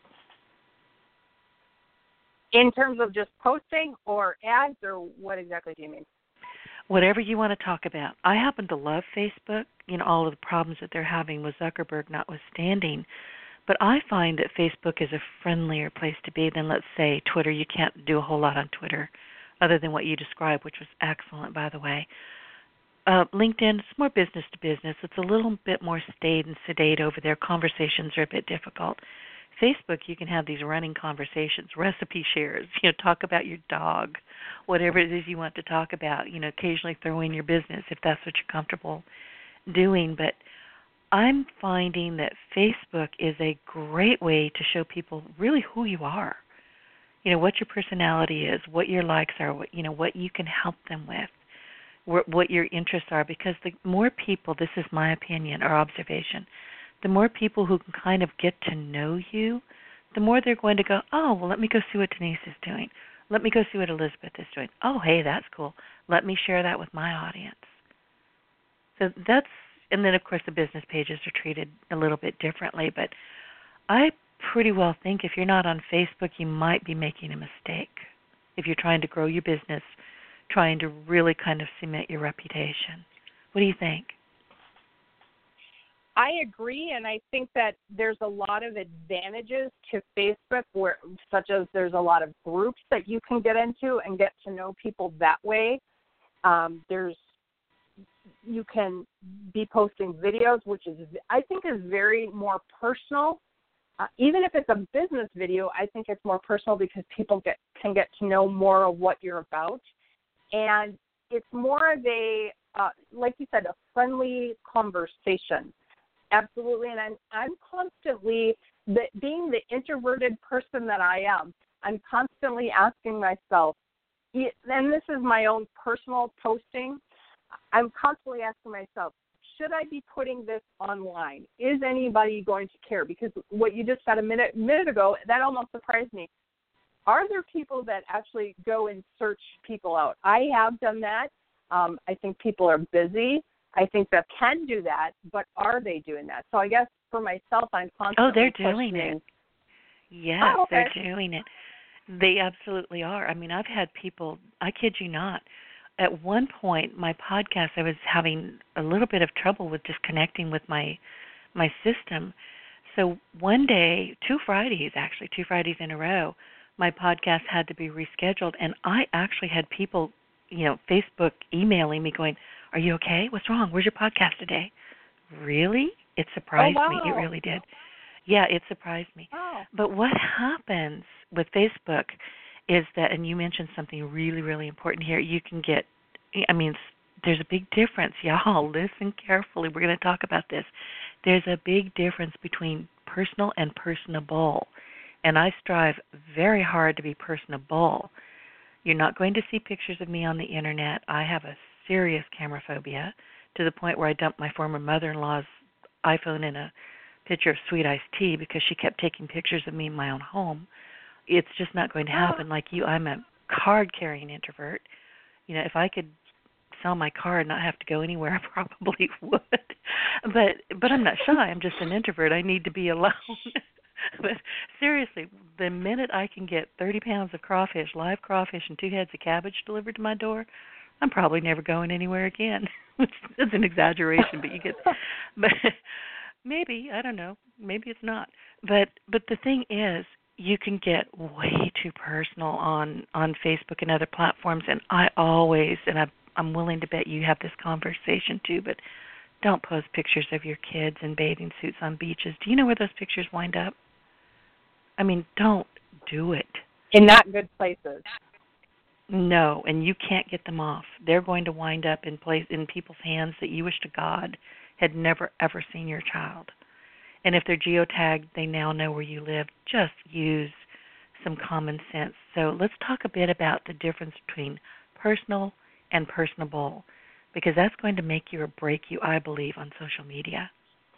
In terms of just posting or ads, or what exactly do you mean? Whatever you want to talk about. I happen to love Facebook, all of the problems that they're having with Zuckerberg notwithstanding. But I find that Facebook is a friendlier place to be than, let's say, Twitter. You can't do a whole lot on Twitter other than what you described, which was excellent, by the way. LinkedIn, it's more business to business. It's a little bit more staid and sedate over there. Conversations are a bit difficult. Facebook, you can have these running conversations, recipe shares, talk about your dog, whatever it is you want to talk about, occasionally throw in your business if that's what you're comfortable doing. But I'm finding that Facebook is a great way to show people really who you are, what your personality is, what your likes are, what you can help them with, what your interests are, because the more people, this is my opinion or observation, the more people who can kind of get to know you, the more they're going to go, oh, well, let me go see what Denise is doing. Let me go see what Elizabeth is doing. Oh, hey, that's cool. Let me share that with my audience. So that's, and then, of course, the business pages are treated a little bit differently. But I pretty well think if you're not on Facebook, you might be making a mistake if you're trying to grow your business, trying to really kind of cement your reputation. What do you think? I agree, and I think that there's a lot of advantages to Facebook, such as there's a lot of groups that you can get into and get to know people that way. You can be posting videos, which I think is very more personal. Even if it's a business video, I think it's more personal because people can get to know more of what you're about, and it's more of a, like you said, a friendly conversation. Absolutely, and I'm constantly, being the introverted person that I am, I'm constantly asking myself, and this is my own personal posting, I'm constantly asking myself, should I be putting this online? Is anybody going to care? Because what you just said a minute ago, that almost surprised me. Are there people that actually go and search people out? I have done that. I think people are busy. I think they can do that, but are they doing that? So I guess for myself, I'm constantly they're doing it. Yes, okay. They're doing it. They absolutely are. I mean, I've had people, I kid you not, at one point, my podcast, I was having a little bit of trouble with disconnecting with my system. So one day, two Fridays in a row, my podcast had to be rescheduled, and I actually had people, Facebook emailing me going, are you okay? What's wrong? Where's your podcast today? Really? It surprised me. It really did. Yeah, it surprised me. Oh. But what happens with Facebook is that, and you mentioned something really, really important here, you can get, there's a big difference. Y'all, listen carefully. We're going to talk about this. There's a big difference between personal and personable. And I strive very hard to be personable. You're not going to see pictures of me on the Internet. I have a serious camera phobia to the point where I dumped my former mother-in-law's iPhone in a pitcher of sweet iced tea because she kept taking pictures of me in my own home. It's just not going to happen. Like you, I'm a card-carrying introvert. If I could sell my car and not have to go anywhere, I probably would. But I'm not shy. I'm just an introvert. I need to be alone. But seriously, the minute I can get 30 pounds of crawfish, live crawfish, and 2 heads of cabbage delivered to my door, I'm probably never going anywhere again. It's an exaggeration, but you get. But maybe, I don't know. Maybe it's not. But the thing is, you can get way too personal on Facebook and other platforms, and I always, and I'm willing to bet you have this conversation too, but don't post pictures of your kids in bathing suits on beaches. Do you know where those pictures wind up? Don't do it. In not good places. No, and you can't get them off. They're going to wind up in people's hands that you wish to God had never, ever seen your child. And if they're geotagged, they now know where you live. Just use some common sense. So let's talk a bit about the difference between personal and personable, because that's going to make you or break you, I believe, on social media.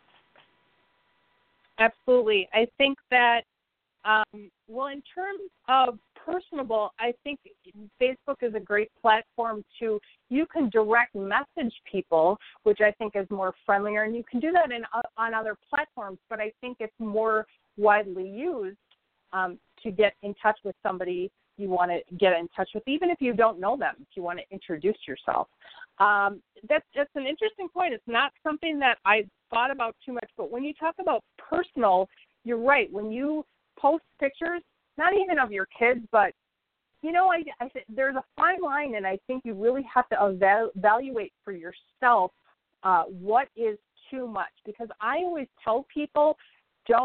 Absolutely. I think that, in terms of personable, I think Facebook is a great platform you can direct message people, which I think is more friendlier, and you can do that on other platforms, but I think it's more widely used to get in touch with somebody you want to get in touch with, even if you don't know them, if you want to introduce yourself. That's an interesting point. It's not something that I thought about too much, but when you talk about personal, you're right. When you post pictures, not even of your kids, but, I there's a fine line, and I think you really have to evaluate for yourself what is too much. Because I always tell people, don't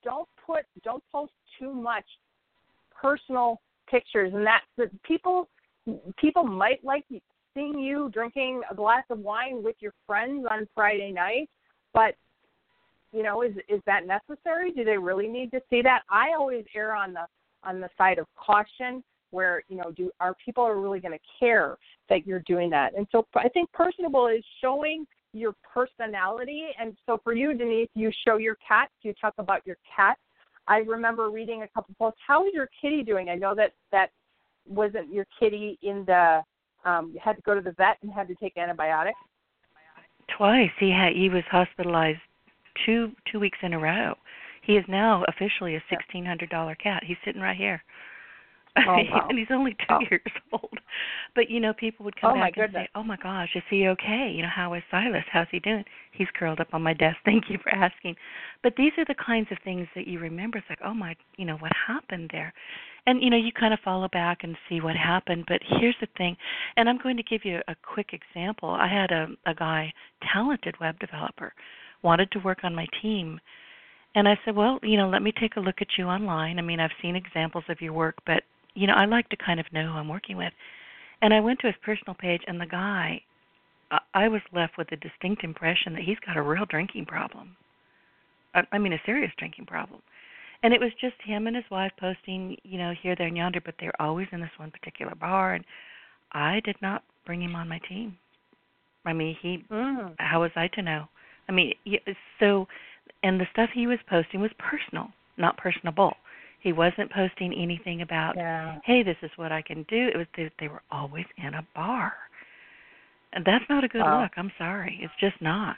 don't post too much personal pictures, and that people might like seeing you drinking a glass of wine with your friends on Friday night, but is that necessary? Do they really need to see that? I always err on the side of caution, where are people really going to care that you're doing that? And so I think personable is showing your personality. And so for you, Denise, you show your cat. You talk about your cat. I remember reading a couple posts. How is your kitty doing? I know that wasn't your kitty in the you had to go to the vet and had to take antibiotics. Twice. He was hospitalized two weeks in a row. He is now officially a $1,600 cat. He's sitting right here. Oh, wow. And he's only 2 years old. But, people would come back and say, oh, my gosh, is he okay? How is Silas? How's he doing? He's curled up on my desk. Thank you for asking. But these are the kinds of things that you remember. It's like, oh, my, what happened there? And, you kind of follow back and see what happened. But here's the thing, and I'm going to give you a quick example. I had a guy, talented web developer, wanted to work on my team. And I said, well, let me take a look at you online. I mean, I've seen examples of your work, but, I like to kind of know who I'm working with. And I went to his personal page, and the guy, I was left with a distinct impression that he's got a real drinking problem. I mean, a serious drinking problem. And it was just him and his wife posting, here, there, and yonder, but they're always in this one particular bar. And I did not bring him on my team. I mean, how was I to know? I mean, and the stuff he was posting was personal, not personable. He wasn't posting anything about, hey, this is what I can do. It was they were always in a bar. And that's not a good look. I'm sorry. It's just not.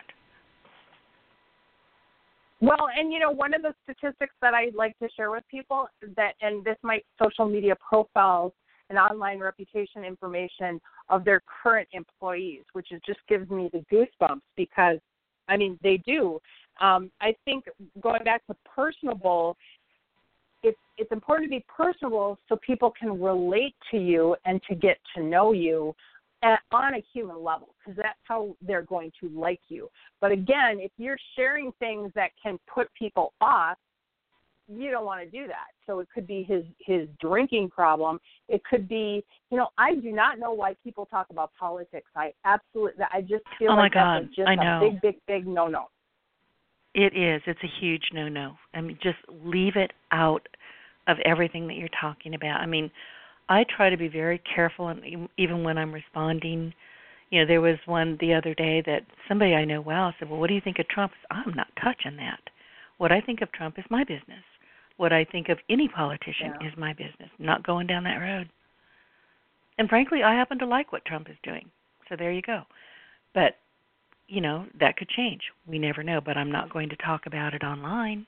Well, and one of the statistics that I like to share with people and this might social media profiles and online reputation information of their current employees, which just gives me the goosebumps because, I mean, they do. I think going back to personable, it's important to be personable so people can relate to you and to get to know you on a human level, because that's how they're going to like you. But again, if you're sharing things that can put people off, you don't want to do that. So it could be his drinking problem. It could be, I do not know why people talk about politics. I just feel like that's just a big no-no. It is. It's a huge no-no. I mean, just leave it out of everything that you're talking about. I mean, I try to be very careful, and even when I'm responding, there was one the other day that somebody I know well said, well, what do you think of Trump? I'm not touching that. What I think of Trump is my business. What I think of any politician is my business, not going down that road. And frankly, I happen to like what Trump is doing. So there you go. But, that could change. We never know, but I'm not going to talk about it online.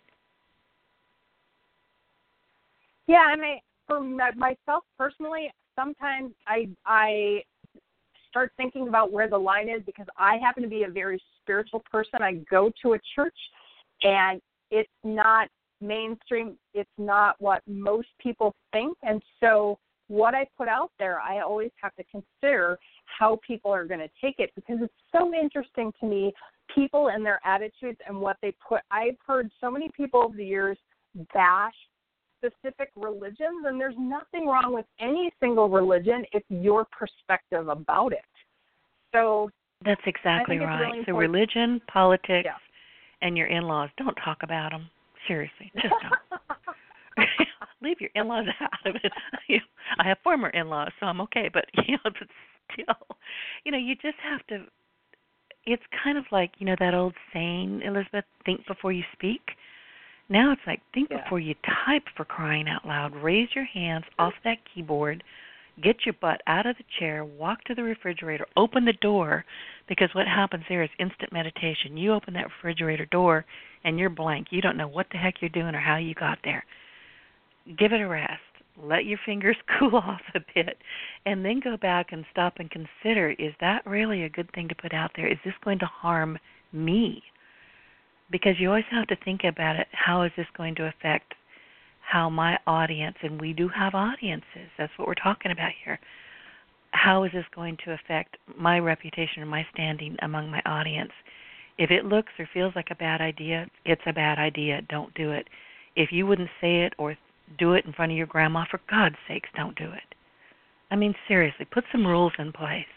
Yeah, and for myself personally, sometimes I start thinking about where the line is because I happen to be a very spiritual person. I go to a church, and it's not mainstream. It's not what most people think. And so what I put out there, I always have to consider how people are going to take it, because it's so interesting to me, people and their attitudes and what they put. I've heard so many people over the years bash specific religions, and there's nothing wrong with any single religion. It's your perspective about it. So that's exactly right. Really so religion, politics, and your in-laws, don't talk about them. Seriously, just don't. Leave your in-laws out of it. I have former in-laws, so I'm okay. But but still, you just have to. It's kind of like that old saying, Elizabeth: think before you speak. Now it's like think before you type, for crying out loud. Raise your hands off that keyboard. Get your butt out of the chair. Walk to the refrigerator. Open the door, because what happens there is instant meditation. You open that refrigerator door, and you're blank. You don't know what the heck you're doing or how you got there. Give it a rest. Let your fingers cool off a bit, and then go back and stop and consider, is that really a good thing to put out there? Is this going to harm me? Because you always have to think about it, how is this going to affect how my audience, and we do have audiences, that's what we're talking about here, how is this going to affect my reputation or my standing among my audience? If it looks or feels like a bad idea, it's a bad idea. Don't do it. if you wouldn't say it or do it in front of your grandma, for God's sakes, don't do it. I mean, seriously, put some rules in place.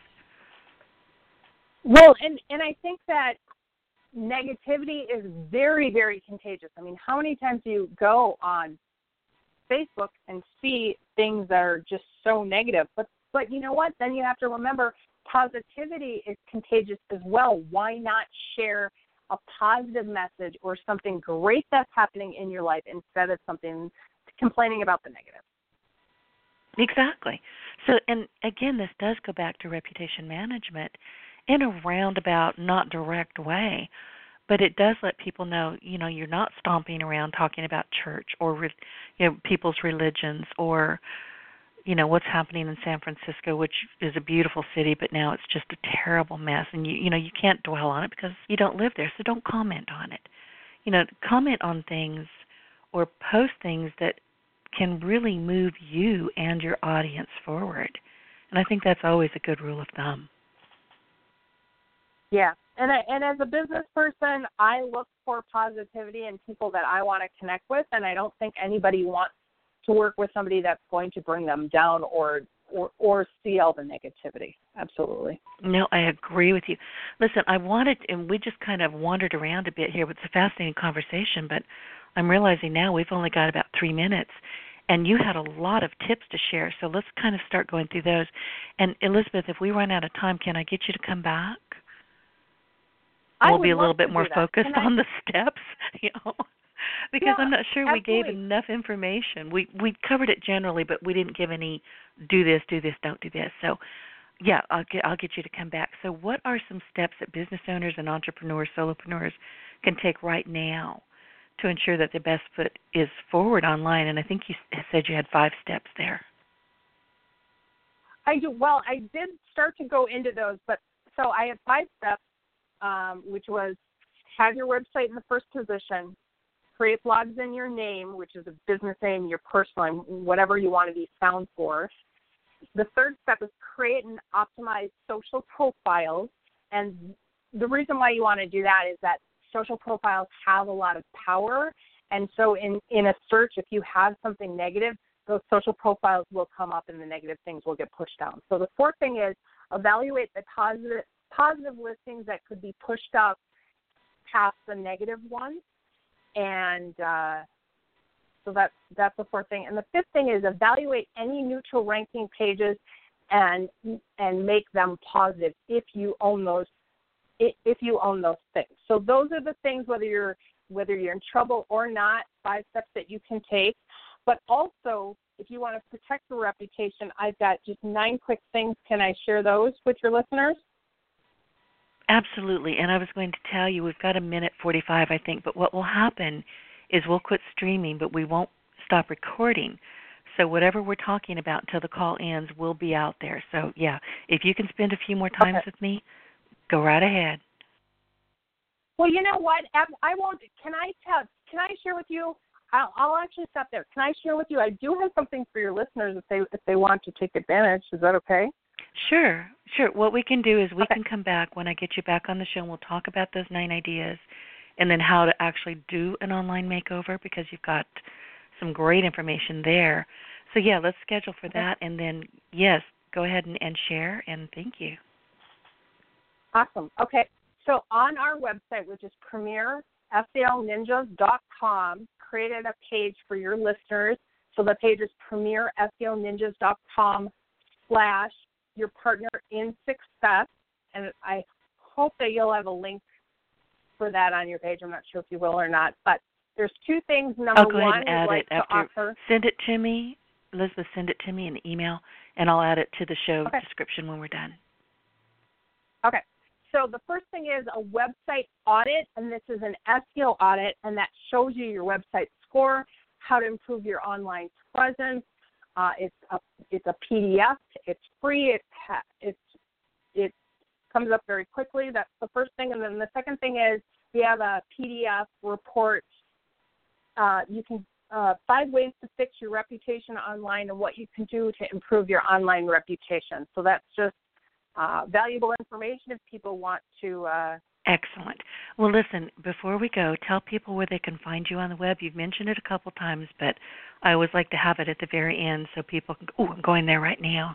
Well, and I think that negativity is very, very contagious. I mean, how many times do you go on Facebook and see things that are just so negative? But you know what? Then you have to remember positivity is contagious as well. Why not share a positive message or something great that's happening in your life instead of something complaining about the negative? Exactly. So, and again, this does go back to reputation management in a roundabout, not direct way, but it does let people know, you're not stomping around talking about church or, people's religions or, what's happening in San Francisco, which is a beautiful city, but now it's just a terrible mess. And, you can't dwell on it because you don't live there, so don't comment on it. Comment on things or post things that can really move you and your audience forward. And I think that's always a good rule of thumb. Yeah. And as a business person, I look for positivity in people that I want to connect with, and I don't think anybody wants to work with somebody that's going to bring them down or see all the negativity. Absolutely. No, I agree with you. Listen, and we just kind of wandered around a bit here. It's a fascinating conversation, but I'm realizing now we've only got about 3 minutes, and you had a lot of tips to share, so let's kind of start going through those. And Elizabeth, if we run out of time, can I get you to come back? We'll be a little bit more focused on the steps, because I'm not sure we gave enough information. We covered it generally, but we didn't give any do this, don't do this. So, yeah, I'll get you to come back. So what are some steps that business owners and entrepreneurs, solopreneurs can take right now to ensure that the best foot is forward online? And I think you said you had 5 steps there. I do. Well, I did start to go into those, but so I have 5 steps. Which was have your website in the first position, create blogs in your name, which is a business name, your personal name, whatever you want to be found for. The third step is create and optimize social profiles. And the reason why you want to do that is that social profiles have a lot of power. And so in a search, if you have something negative, those social profiles will come up and the negative things will get pushed down. So the fourth thing is evaluate the positive listings that could be pushed up past the negative ones, and so that's the fourth thing. And the fifth thing is evaluate any neutral ranking pages and make them positive if you own those things. So those are the things, whether you're in trouble or not, 5 steps that you can take. But also, if you want to protect your reputation, I've got just 9 quick things. Can I share those with your listeners? Absolutely, and I was going to tell you, we've got 1:45, I think, but what will happen is we'll quit streaming, but we won't stop recording. So whatever we're talking about until the call ends will be out there. So, yeah, if you can spend a few more times with me, go right ahead. Well, you know what? I won't. Can I share with you? I'll actually stop there. Can I share with you? I do have something for your listeners if they want to take advantage. Is that okay? Sure. What we can do is we can come back when I get you back on the show, and we'll talk about those 9 ideas and then how to actually do an online makeover, because you've got some great information there. So, yeah, let's schedule for that. And then, yes, go ahead and share, and thank you. Awesome. Okay. So on our website, which is premierseoninjas.com, created a page for your listeners. So the page is premierseoninjas.com/your partner in success, and I hope that you'll have a link for that on your page. I'm not sure if you will or not, but there's 2 things. Number I'll go one, ahead and add like it after. Send it to me, Elizabeth. Send it to me in an email, and I'll add it to the show description when we're done. Okay. So the first thing is a website audit, and this is an SEO audit, and that shows you your website score, how to improve your online presence. It's a PDF. It's free. It comes up very quickly. That's the first thing. And then the second thing is we have a PDF report. You can 5 ways to fix your reputation online and what you can do to improve your online reputation. So that's just valuable information if people want to Excellent. Well, listen, before we go, tell people where they can find you on the web. You've mentioned it a couple times, but I always like to have it at the very end so people can, I'm going there right now.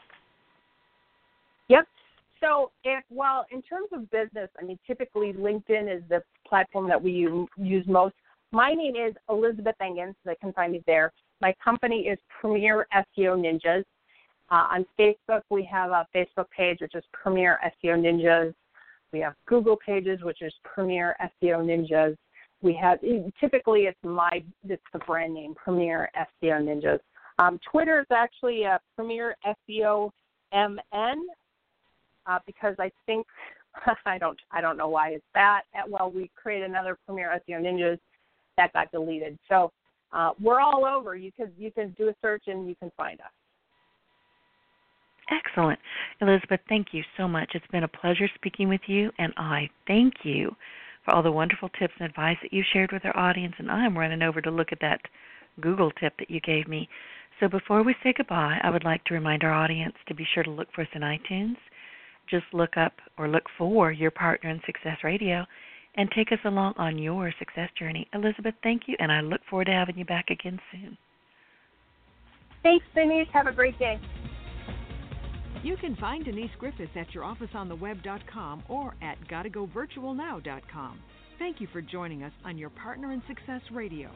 Yep. So, in terms of business, typically LinkedIn is the platform that we use most. My name is Elizabeth Engen, so they can find me there. My company is Premier SEO Ninjas. On Facebook, we have a Facebook page, which is Premier SEO Ninjas. We have Google pages, which is Premier SEO Ninjas. We have, typically it's the brand name, Premier SEO Ninjas. Twitter is actually Premier SEO MN, because I think, I don't know why it's that. We created another Premier SEO Ninjas that got deleted. So we're all over. You can do a search and you can find us. Excellent. Elizabeth, thank you so much. It's been a pleasure speaking with you, and I thank you for all the wonderful tips and advice that you shared with our audience, and I'm running over to look at that Google tip that you gave me. So before we say goodbye, I would like to remind our audience to be sure to look for us in iTunes. Just look up or look for Your Partner in Success Radio and take us along on your success journey. Elizabeth, thank you, and I look forward to having you back again soon. Thanks, Denise. Have a great day. You can find Denise Griffiths at yourofficeontheweb.com or at gottagovirtualnow.com. Thank you for joining us on Your Partner in Success Radio.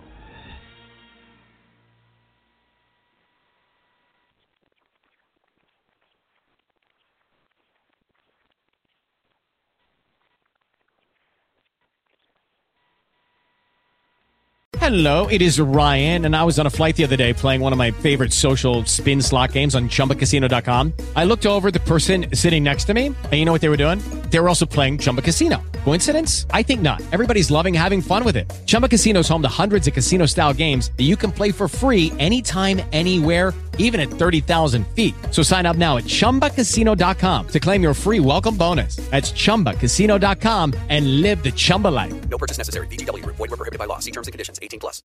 Hello, it is Ryan, and I was on a flight the other day playing one of my favorite social spin slot games on ChumbaCasino.com. I looked over at the person sitting next to me, and you know what they were doing? They were also playing Chumba Casino. Coincidence? I think not. Everybody's loving having fun with it. Chumba Casino is home to hundreds of casino-style games that you can play for free anytime, anywhere, even at 30,000 feet. So sign up now at ChumbaCasino.com to claim your free welcome bonus. That's ChumbaCasino.com and live the Chumba life. No purchase necessary. VGW. Void where prohibited by law. See terms and conditions. 18+.